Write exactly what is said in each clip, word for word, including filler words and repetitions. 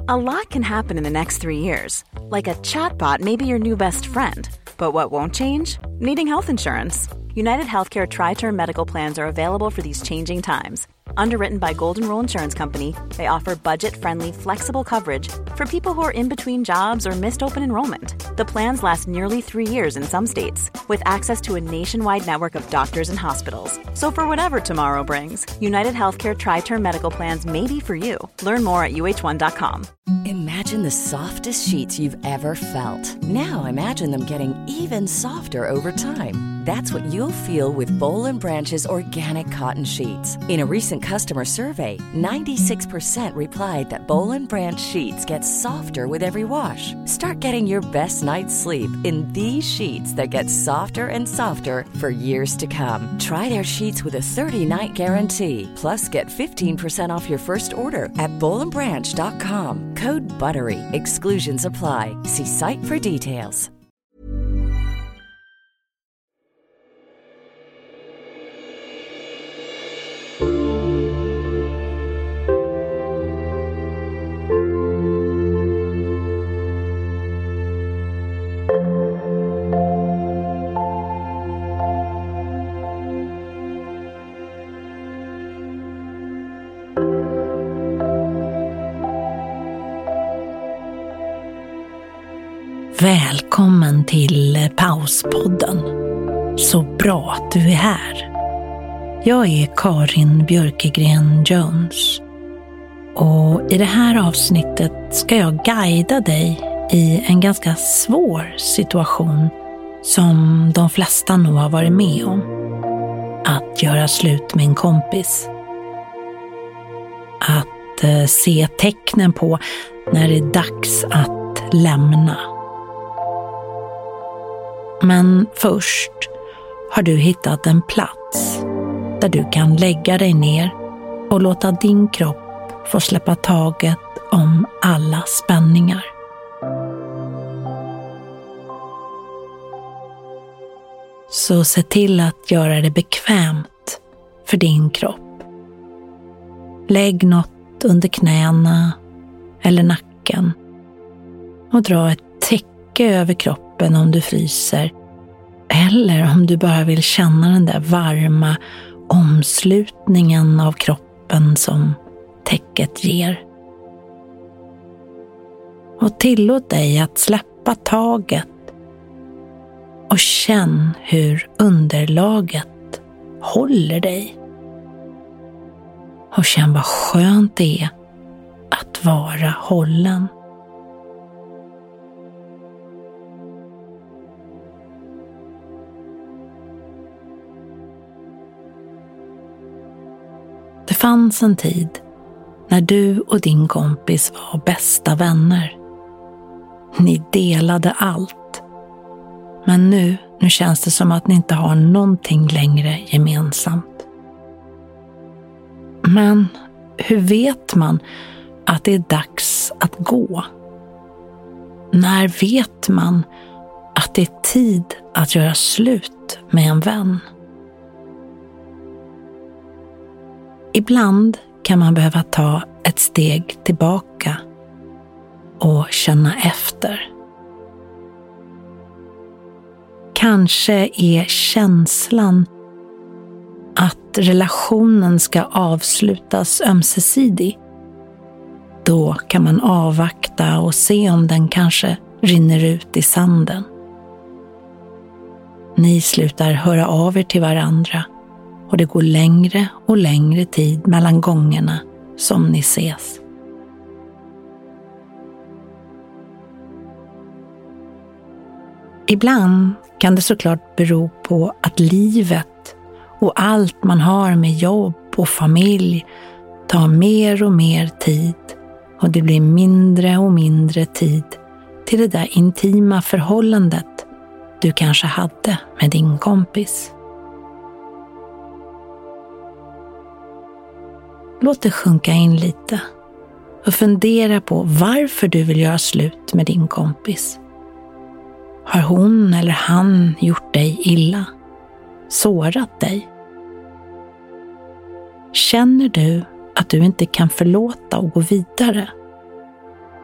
A lot can happen in the next three years. Like a chatbot may be your new best friend. But what won't change? Needing health insurance. United Healthcare Tri-Term Medical Plans are available for these changing times. Underwritten by Golden Rule Insurance Company, they offer budget-friendly, flexible coverage for people who are in between jobs or missed open enrollment. The plans last nearly three years in some states, with access to a nationwide network of doctors and hospitals. So for whatever tomorrow brings, United Healthcare Tri-Term Medical Plans may be for you. Learn more at U H one dot com. Imagine the softest sheets you've ever felt. Now imagine them getting even softer over time. That's what you'll feel with Boll and Branch's organic cotton sheets. In a recent customer survey, ninety-six percent replied that Boll and Branch sheets get softer with every wash. Start getting your best night's sleep in these sheets that get softer and softer for years to come. Try their sheets with a thirty-night guarantee. Plus, get fifteen percent off your first order at boll and branch dot com. Code BUTTERY. Exclusions apply. See site for details. Välkommen till Pauspodden. Så bra att du är här. Jag är Karin Björkegren Jones. Och i det här avsnittet ska jag guida dig i en ganska svår situation som de flesta nog har varit med om. Att göra slut med en kompis. Att eh, se tecknen på när det är dags att lämna. Men först har du hittat en plats där du kan lägga dig ner och låta din kropp få släppa taget om alla spänningar. Så se till att göra det bekvämt för din kropp. Lägg något under knäna eller nacken och dra ett täcke över kroppen om du fryser, eller om du bara vill känna den där varma omslutningen av kroppen som täcket ger. Och tillåt dig att släppa taget och känn hur underlaget håller dig. Och känn vad skönt det är att vara hållen. Det fanns en tid när du och din kompis var bästa vänner. Ni delade allt. Men nu, nu känns det som att ni inte har någonting längre gemensamt. Men hur vet man att det är dags att gå? När vet man att det är tid att göra slut med en vän? Ibland kan man behöva ta ett steg tillbaka och känna efter. Kanske är känslan att relationen ska avslutas ömsesidig. Då kan man avvakta och se om den kanske rinner ut i sanden. Ni slutar höra av er till varandra. Och det går längre och längre tid mellan gångerna som ni ses. Ibland kan det såklart bero på att livet och allt man har med jobb och familj tar mer och mer tid. Och det blir mindre och mindre tid till det där intima förhållandet du kanske hade med din kompis. Låt det sjunka in lite och fundera på varför du vill göra slut med din kompis. Har hon eller han gjort dig illa? Sårat dig? Känner du att du inte kan förlåta och gå vidare?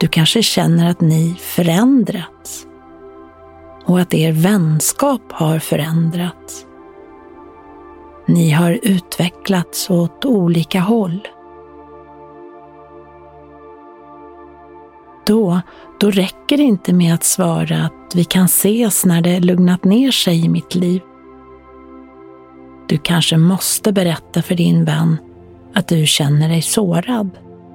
Du kanske känner att ni förändrats och att er vänskap har förändrats. Ni har utvecklats åt olika håll. Då, då räcker det inte med att svara att vi kan ses när det lugnat ner sig i mitt liv. Du kanske måste berätta för din vän att du känner dig sårad.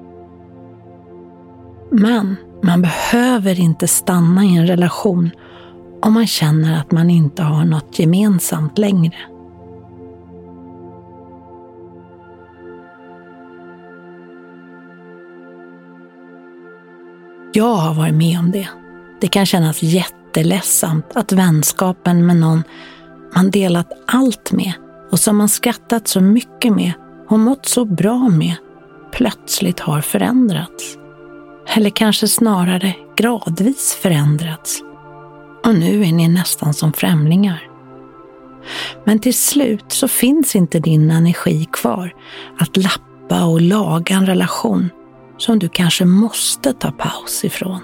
Men man behöver inte stanna i en relation om man känner att man inte har något gemensamt längre. Jag har varit med om det. Det kan kännas jätteledsamt att vänskapen med någon man delat allt med och som man skrattat så mycket med och mått så bra med plötsligt har förändrats. Eller kanske snarare gradvis förändrats. Och nu är ni nästan som främlingar. Men till slut så finns inte din energi kvar att lappa och laga en relation som du kanske måste ta paus ifrån.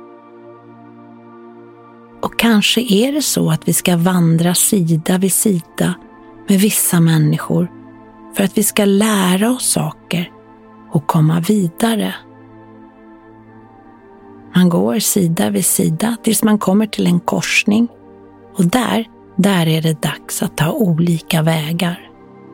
Och kanske är det så att vi ska vandra sida vid sida med vissa människor för att vi ska lära oss saker och komma vidare. Man går sida vid sida tills man kommer till en korsning och där, där är det dags att ta olika vägar.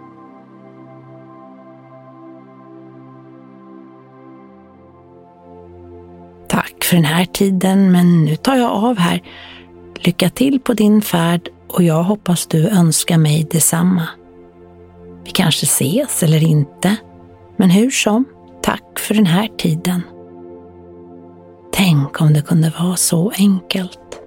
Tack för den här tiden, men nu tar jag av här. Lycka till på din färd och jag hoppas du önskar mig detsamma. Vi kanske ses eller inte, men hur som, tack för den här tiden. Tänk om det kunde vara så enkelt.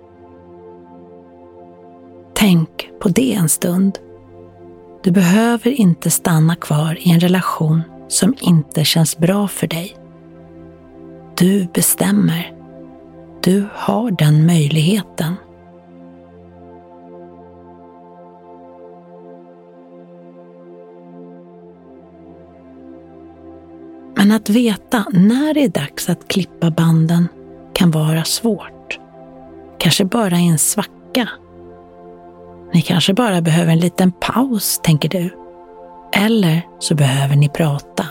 Tänk på det en stund. Du behöver inte stanna kvar i en relation som inte känns bra för dig. Du bestämmer. Du har den möjligheten. Men att veta när det är dags att klippa banden kan vara svårt. Kanske bara i en svacka. Ni kanske bara behöver en liten paus, tänker du. Eller så behöver ni prata.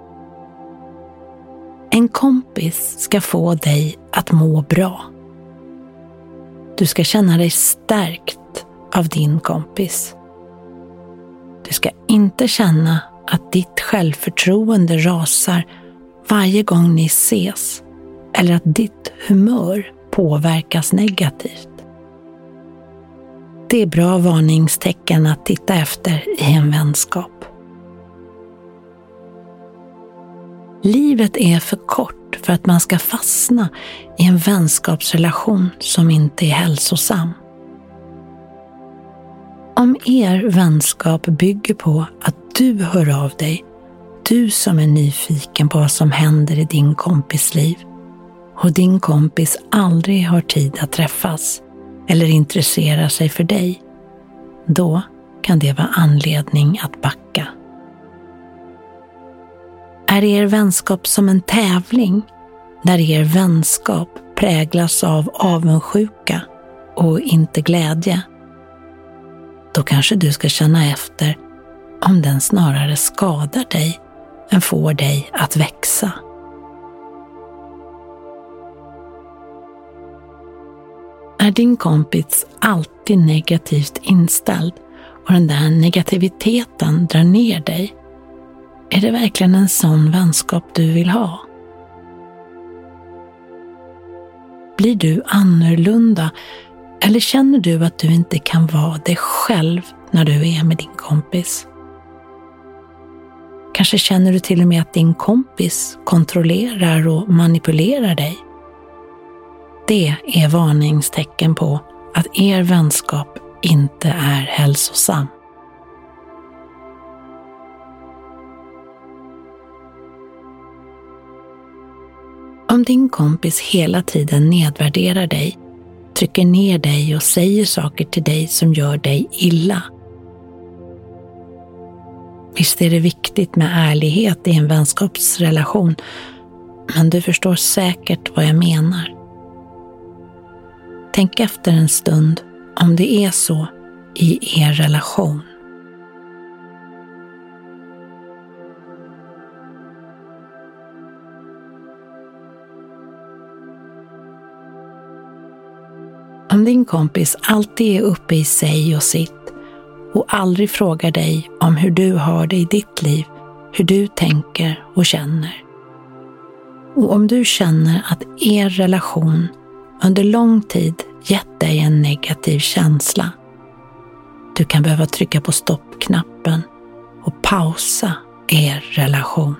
En kompis ska få dig att må bra. Du ska känna dig stärkt av din kompis. Du ska inte känna att ditt självförtroende rasar varje gång ni ses eller att ditt humör påverkas negativt. Det är bra varningstecken att titta efter i en vänskap. Livet är för kort för att man ska fastna i en vänskapsrelation som inte är hälsosam. Om er vänskap bygger på att du hör av dig, du som är nyfiken på vad som händer i din kompis liv, och din kompis aldrig har tid att träffas eller intressera sig för dig, då kan det vara anledning att backa. Är er vänskap som en tävling där er vänskap präglas av avundsjuka och inte glädje? Då kanske du ska känna efter om den snarare skadar dig än får dig att växa. Är din kompis alltid negativt inställd och den där negativiteten drar ner dig? Är det verkligen en sån vänskap du vill ha? Blir du annorlunda eller känner du att du inte kan vara dig själv när du är med din kompis? Kanske känner du till och med att din kompis kontrollerar och manipulerar dig. Det är varningstecken på att er vänskap inte är hälsosam. Om din kompis hela tiden nedvärderar dig, trycker ner dig och säger saker till dig som gör dig illa. Visst är det viktigt med ärlighet i en vänskapsrelation, men du förstår säkert vad jag menar. Tänk efter en stund om det är så i er relation. Om din kompis alltid är uppe i sig och sitt och aldrig frågar dig om hur du har det i ditt liv, hur du tänker och känner. Och om du känner att er relation under lång tid gett dig en negativ känsla, du kan behöva trycka på stoppknappen och pausa er relation.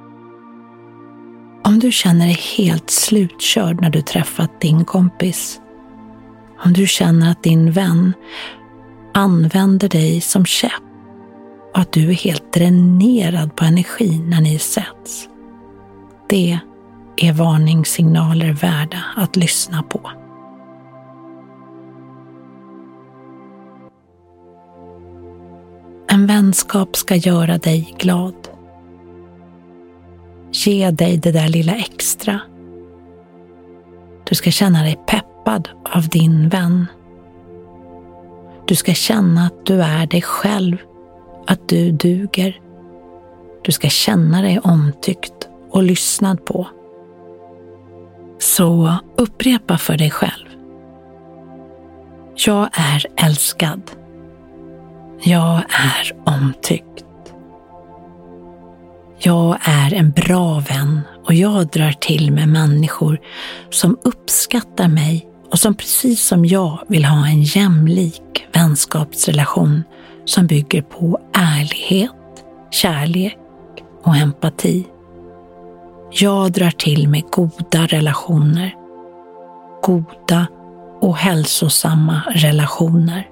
Om du känner dig helt slutkörd när du träffat din kompis, om du känner att din vän använder dig som käpp och att du är helt dränerad på energi när ni sätts, det är varningssignaler värda att lyssna på. En vänskap ska göra dig glad. Ge dig det där lilla extra. Du ska känna dig peppad av din vän. Du ska känna att du är dig själv, att du duger. Du ska känna dig omtyckt och lyssnad på. Så upprepa för dig själv. Jag är älskad. Jag är omtyckt. Jag är en bra vän och jag drar till med människor som uppskattar mig och som precis som jag vill ha en jämlik vänskapsrelation som bygger på ärlighet, kärlek och empati. Jag drar till med goda relationer, goda och hälsosamma relationer.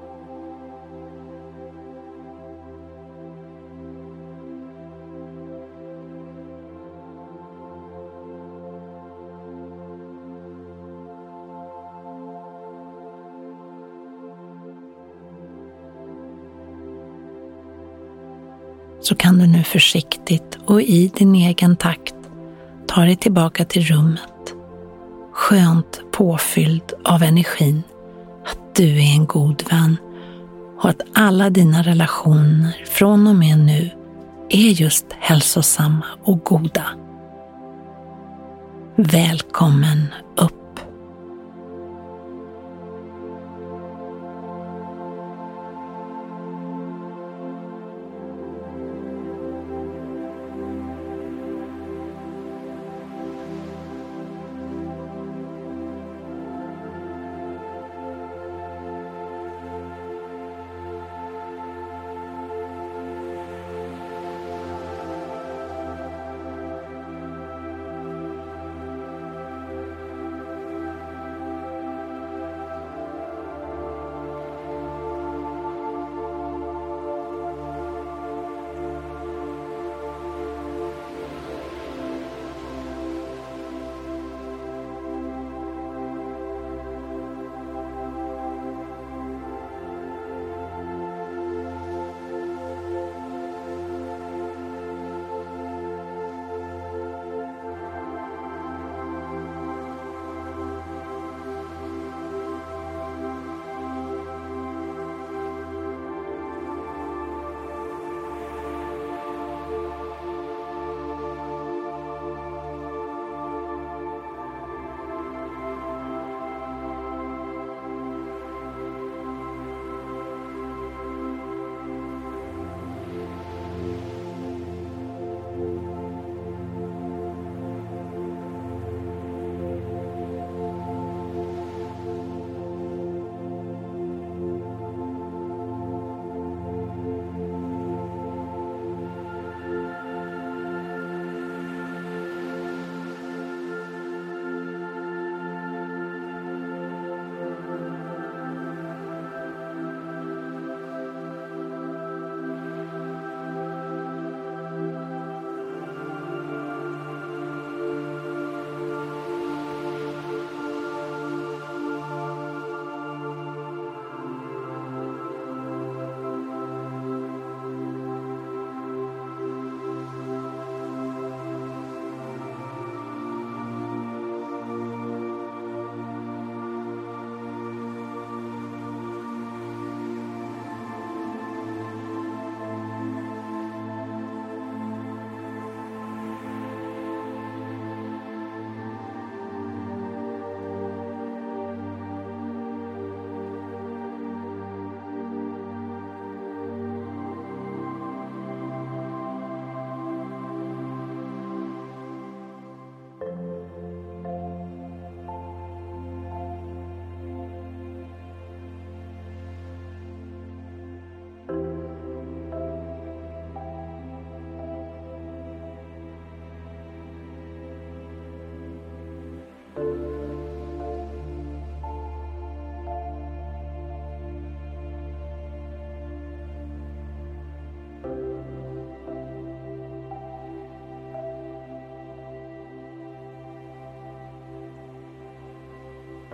Så kan du nu försiktigt och i din egen takt ta dig tillbaka till rummet, skönt påfylld av energin att du är en god vän och att alla dina relationer från och med nu är just hälsosamma och goda. Välkommen upp.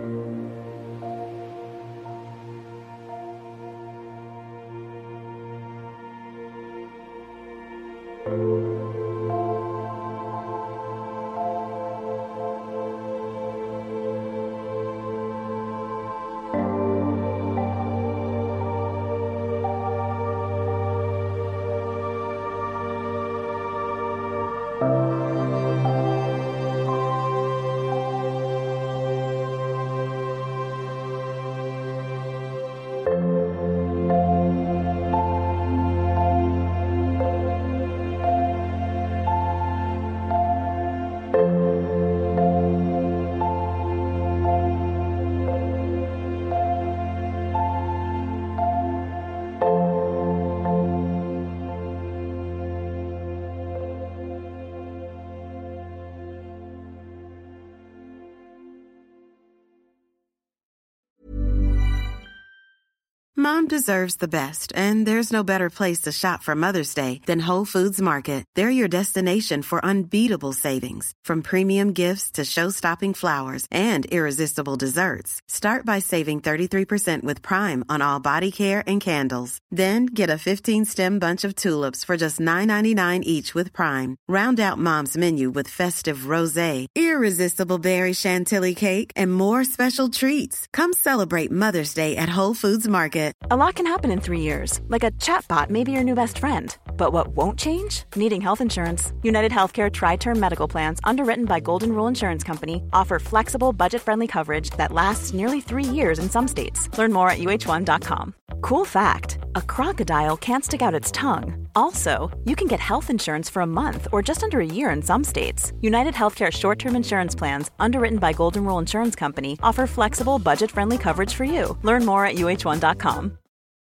Mom deserves the best, and there's no better place to shop for Mother's Day than Whole Foods Market. They're your destination for unbeatable savings, from premium gifts to show-stopping flowers and irresistible desserts. Start by saving thirty-three percent with Prime on all body care and candles. Then get a fifteen-stem bunch of tulips for just nine ninety-nine each with Prime. Round out Mom's menu with festive rosé, irresistible berry chantilly cake, and more special treats. Come celebrate Mother's Day at Whole Foods Market. A lot can happen in three years, like a chatbot may be your new best friend. But what won't change? Needing health insurance. United Healthcare Tri-Term Medical Plans, underwritten by Golden Rule Insurance Company, offer flexible, budget-friendly coverage that lasts nearly three years in some states. Learn more at U H one dot com. Cool fact, a crocodile can't stick out its tongue. Also, you can get health insurance for a month or just under a year in some states. United Healthcare short-term insurance plans, underwritten by Golden Rule Insurance Company, offer flexible, budget-friendly coverage for you. Learn more at U H one dot com.